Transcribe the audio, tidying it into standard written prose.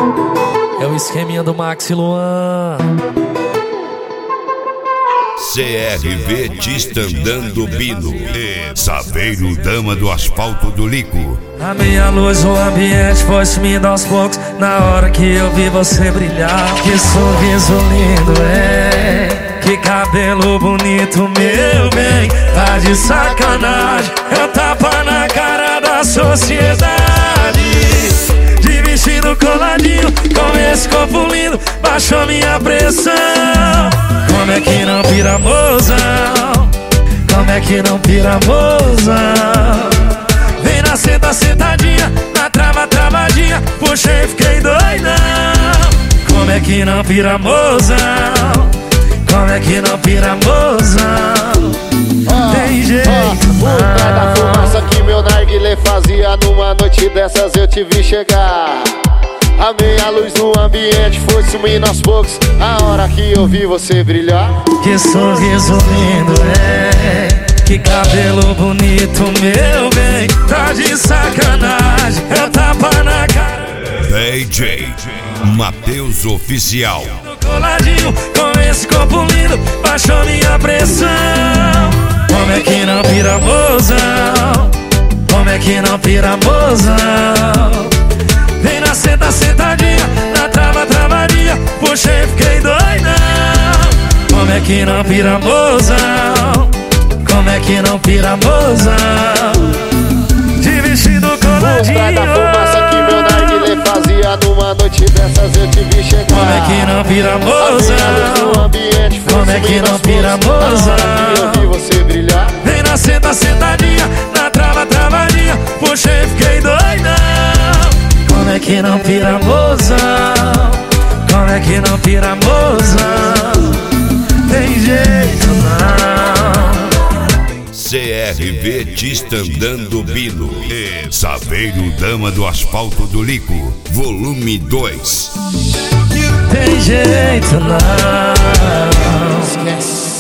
É o esqueminha do Max e Luan. CRV Distandando Bino e Saveiro Dama do Asfalto do Lico. A minha luz, o ambiente foi sumindo aos poucos na hora que eu vi você brilhar. Que sorriso lindo, que cabelo bonito, meu bem. Tá de sacanagem, é um tapa na cara da sociedade. De vestido coladinho, com esse corpo lindo, baixou minha pressão. Como é que não pira, mozão? Como é que não pira, mozão? Vem na senta, sentadinha, na trava, travadinha, puxei, fiquei doidão. Como é que não pira, mozão? Como é que não pira, mozão? Tem jeito O pé da fumaça que meu narguilé fazia, numa noite dessas eu te vi chegar. A meia luz no ambiente foi sumindo aos poucos, a hora que eu vi você brilhar. Que sorriso lindo, que cabelo bonito, meu bem. Tá de sacanagem, é tapa na cara. DJ Matheus Oficial. Coladinho, com esse corpo lindo, baixou minha pressão. Como é que não pira, mozão? Como é que não pira, mozão? Vem na senta, sentadinha, na trava, travadinha, puxei, fiquei doidão. Como é que não pira, mozão? Como é que não pira, mozão? De vestido coladinho. O pé da fumaça que meu narguilé fazia, numa noite dessas eu te vi chegar. Como é que não pira, mozão? Como é que não pira, mozão? Eu vi você brilhar. Vem na senta, sentadinha, na trava, travadinha, puxei, fiquei doidão. Como é que não pira, mozão? Como é que não pira, mozão? Tem jeito não. CRV Distandando Bino e Saveiro Dama do Asfalto do Lico, volume 2. Tem jeito não.